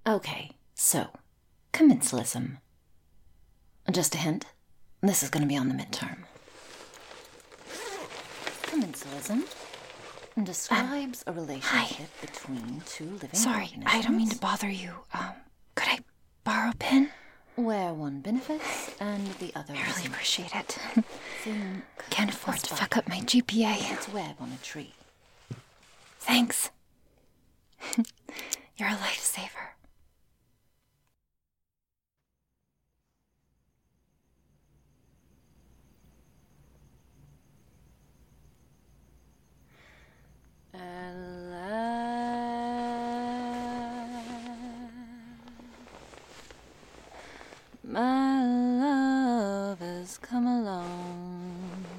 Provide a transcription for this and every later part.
Okay, so, commensalism. Just a hint, this is going to be on the midterm. Commensalism describes a relationship between two living organisms. I don't mean to bother you. Could I borrow a pen? Where one benefits and the other I really doesn't. appreciate it. Think Can't afford a to spider fuck up my GPA. its web on a tree. Thanks. You're a lifesaver. My love has come along.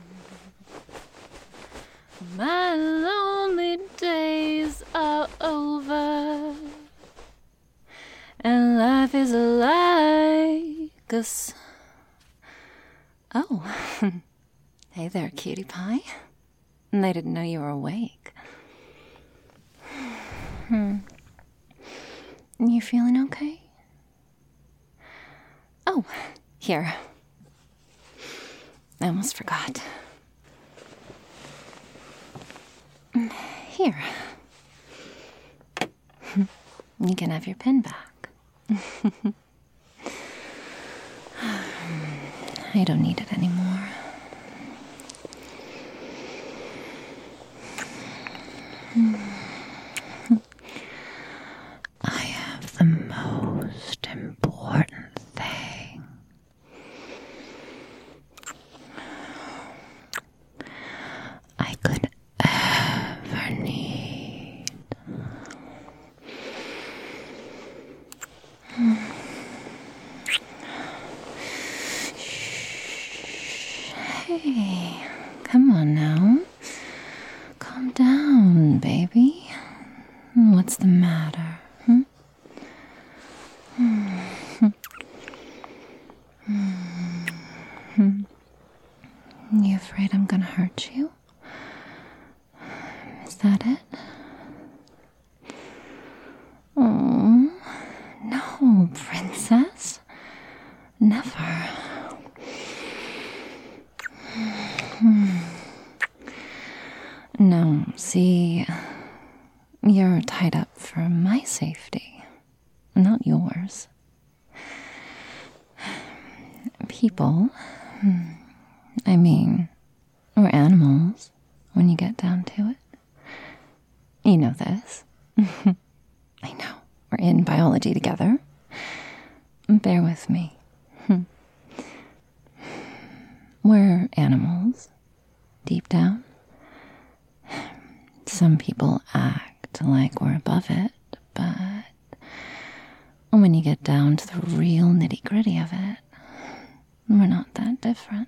My lonely days are over, and life is like us. Oh, hey there, cutie pie. I didn't know you were awake. You feeling okay? Oh, here. I almost forgot. Here. You can have your pen back. I don't need it anymore. I have the most important thing. I could ever need. Hey, come on now. Calm down, baby. What's the matter? You afraid I'm gonna hurt you? Is that it? Oh, no, princess. Never. No, see, you're tied up for my safety, not yours. People, we're animals when you get down to it. You know this. I know, we're in biology together. Bear with me. We're animals, deep down. Some people act like we're above it, but when you get down to the real nitty-gritty of it, we're not that different.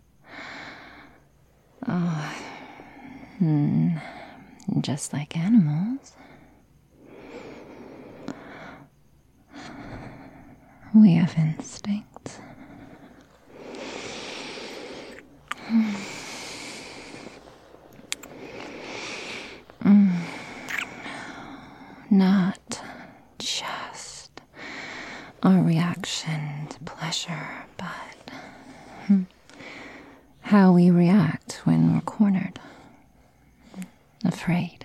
Oh, just like animals. We have instincts. Not just our reaction to pleasure, but how we react when we're cornered, afraid.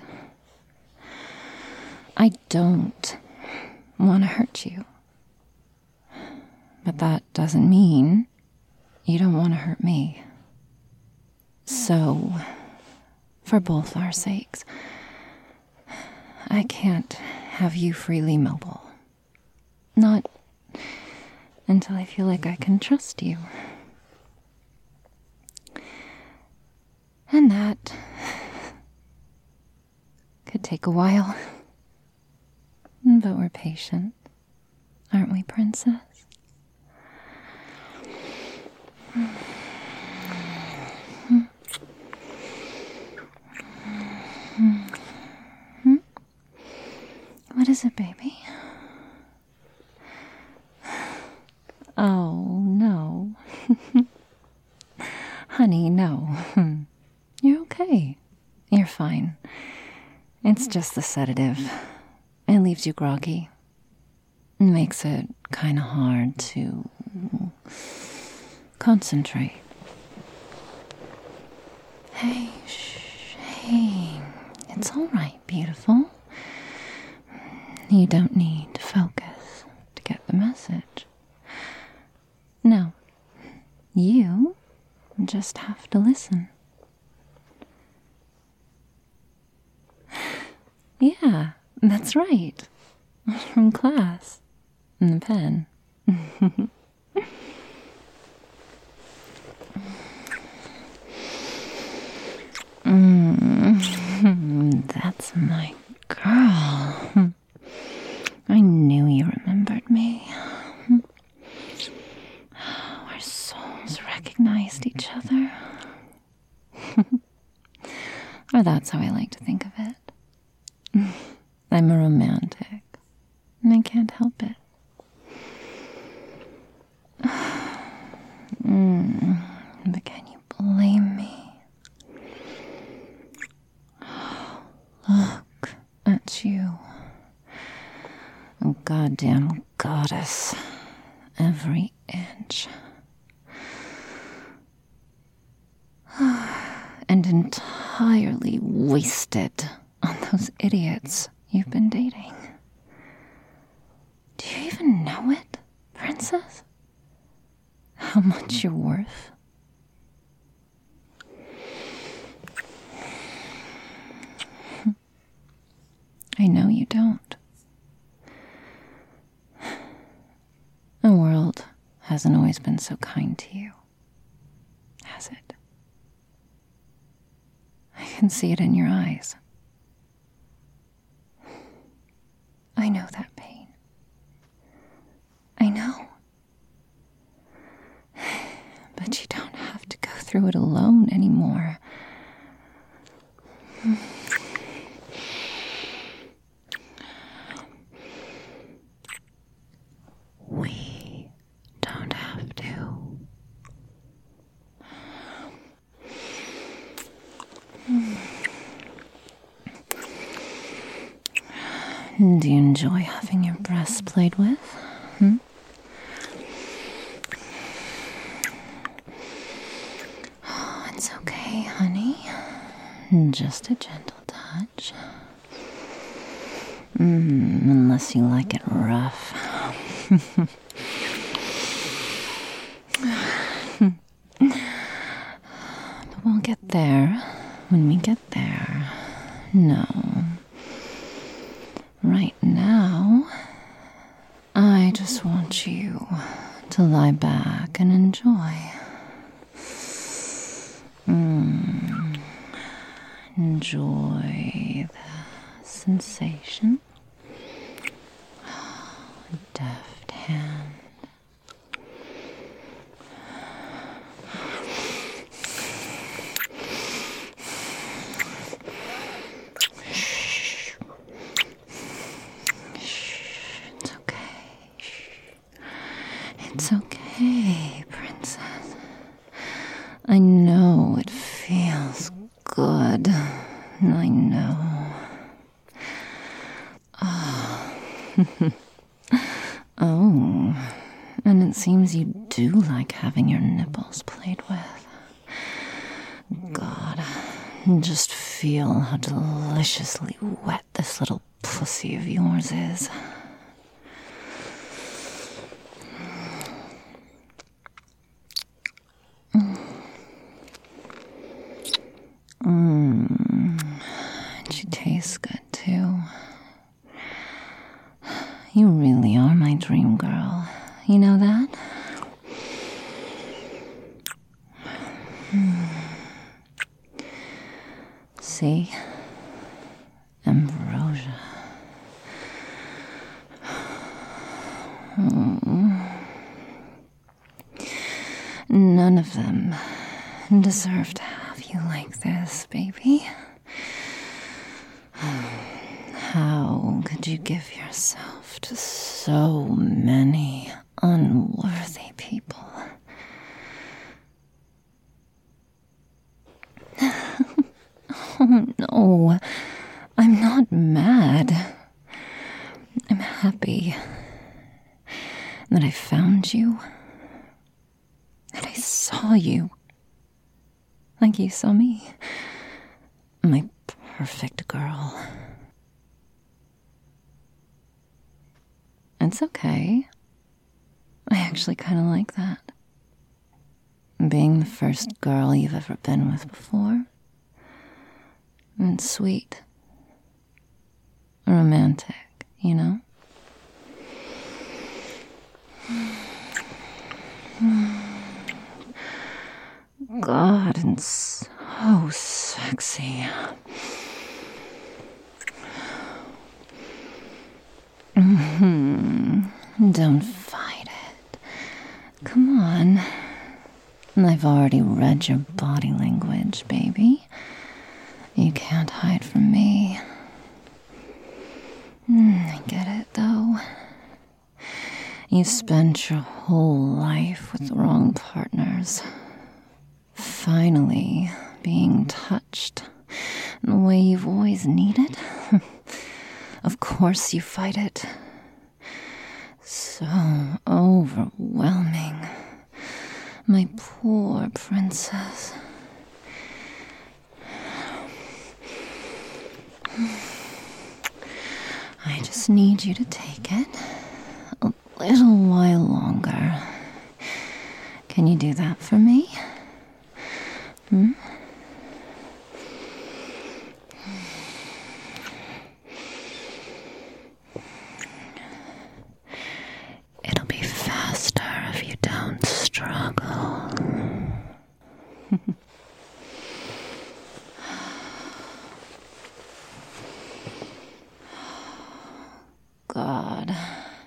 I don't want to hurt you, but that doesn't mean you don't want to hurt me. So, for both our sakes, I can't have you freely mobile. Not until I feel like I can trust you. And that could take a while. But we're patient, aren't we, princess? What is it, baby? Oh, no. Honey, no. You're okay. You're fine. It's just the sedative. It leaves you groggy. makes it kind of hard to concentrate. Hey, hey, it's all right, beautiful. You don't need to focus to get the message. No, you just have to listen. Yeah, that's right. From class. And the pen. That's my girl. I knew you remembered me. Our souls recognized each other. Or that's how I like to think of it. I'm a romantic, and I can't help it. But can you blame me? Look at you. A goddamn goddess. Every inch. And entirely wasted on those idiots you've been dating. Do you even know it, princess? How much you're worth? I know you don't. The world hasn't always been so kind to you, has it? I can see it in your eyes. I know that pain. I know. But you don't have to go through it alone anymore. We don't have to. Do you enjoy having your breasts played with? Oh, it's okay, honey. Just a gentle touch. Unless you like it rough. But we'll get there when we get there. No. Right now, I just want you to lie back and enjoy. Enjoy the sensation. Deft hand. It's okay, princess. I know it feels good. I know. Oh, and it seems you do like having your nipples played with. God, just feel how deliciously wet this little pussy of yours is. She tastes good too. You really are my dream girl. You know that? See? Ambrosia. None of them deserve to have you like this, baby. How could you give yourself to so many unworthy people? Oh no, I'm not mad. I'm happy that I found you, that I saw you, like you saw me, my perfect girl. It's okay. I actually kind of like that. Being the first girl you've ever been with before. It's sweet. Romantic, you know? God, and so sexy. Don't fight it. Come on. I've already read your body language, baby. You can't hide from me. I get it, though. You spent your whole life with the wrong partners. Finally being touched in the way you've always needed. Of course you fight it. So overwhelming. My poor princess. I just need you to take it a little while longer. Can you do that for me? It'll be faster if you don't struggle. God,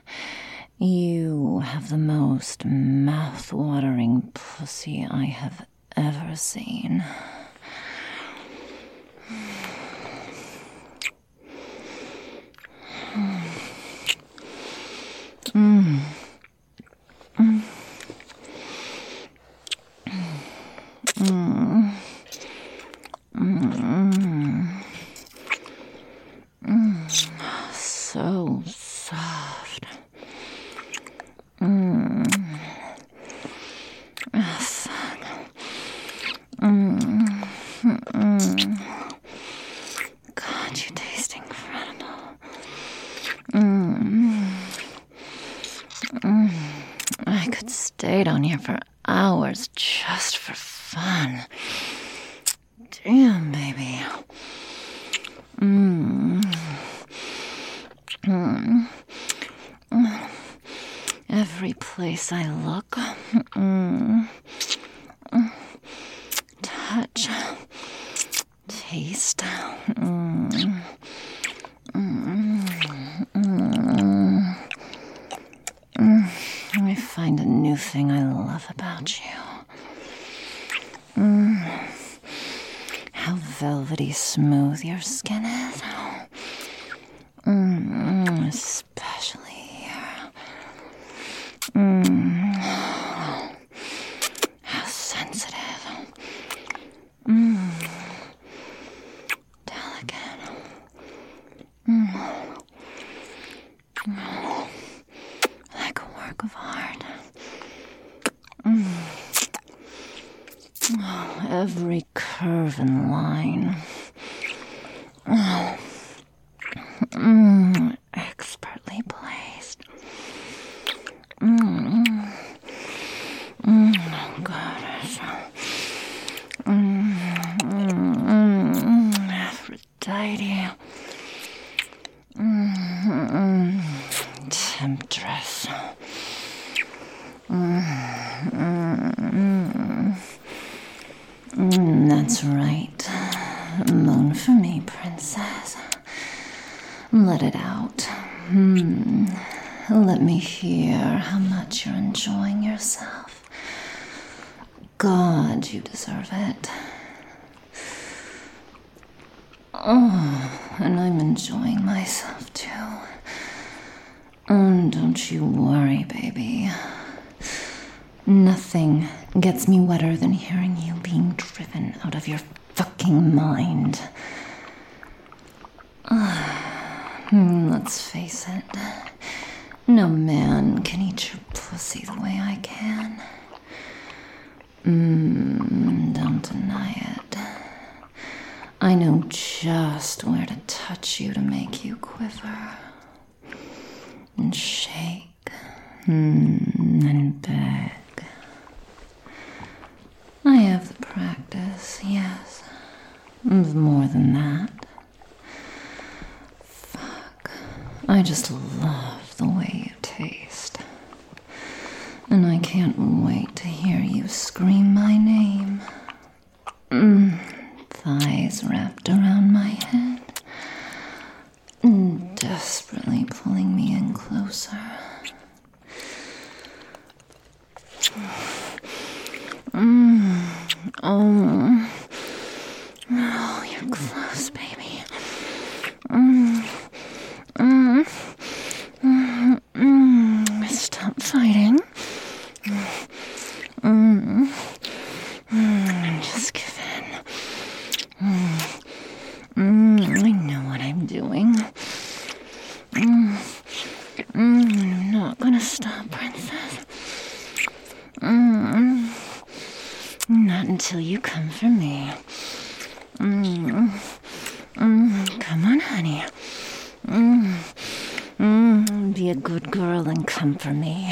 you have the most mouth-watering pussy I have ever seen. So soft. God, you taste incredible. I could stay down here for hours just for fun. Damn, baby. Every place I look, touch, taste, I find a new thing I love about you. How velvety smooth your skin is. Especially here. How sensitive. Delicate. Like a work of art. Every curve and line. Expertly placed. Oh, goddess. Aphrodite. Temptress. That's right. Moan for me, princess. Let it out. Let me hear how much you're enjoying yourself. God, you deserve it. Oh, and I'm enjoying myself too. Don't you worry, baby. Nothing gets me wetter than hearing you being driven out of your fucking mind. Let's face it. No man can eat your pussy the way I can. Don't deny it. I know just where to touch you to make you quiver. And shake. And beg. I have the practice, yes. More than that. Fuck. I just love the way you taste. And I can't wait to hear you scream my name. Thighs wrapped around my head. Desperately pulling me in closer. Oh, you're close, baby. Stop fighting. Just give in. I know what I'm doing. I'm not gonna stop, princess. Not until you come for me. Come on, honey. Be a good girl and come for me.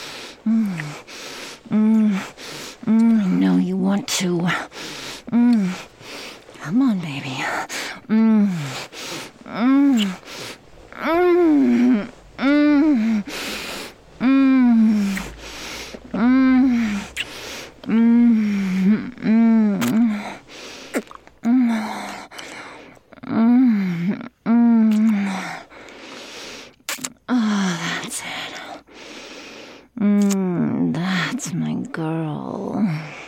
I know you want to. Come on, baby. That's it. That's my girl.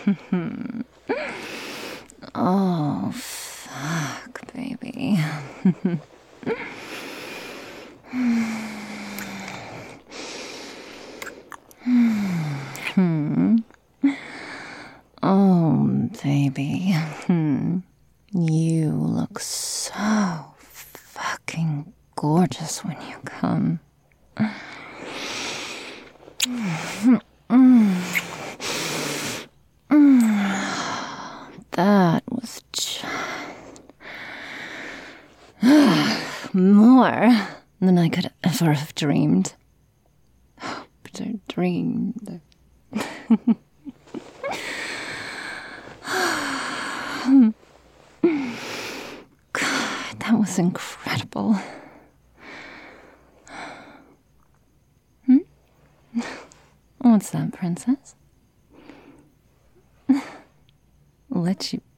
Oh, fuck, baby. Oh, baby. You look so fucking gorgeous when you come. That was just more than I could ever have dreamed. But I dreamed. God, that was incredible. What's that, princess? Let you...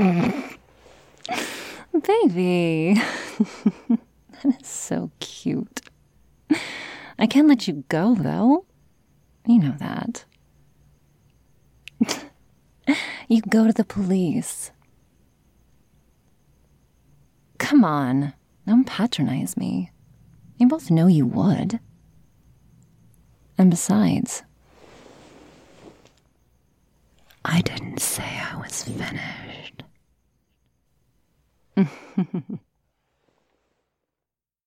Baby. That is so cute. I can't let you go, though. You know that. You go to the police. Come on. Don't patronize me. You both know you would. And besides, I didn't say I was finished.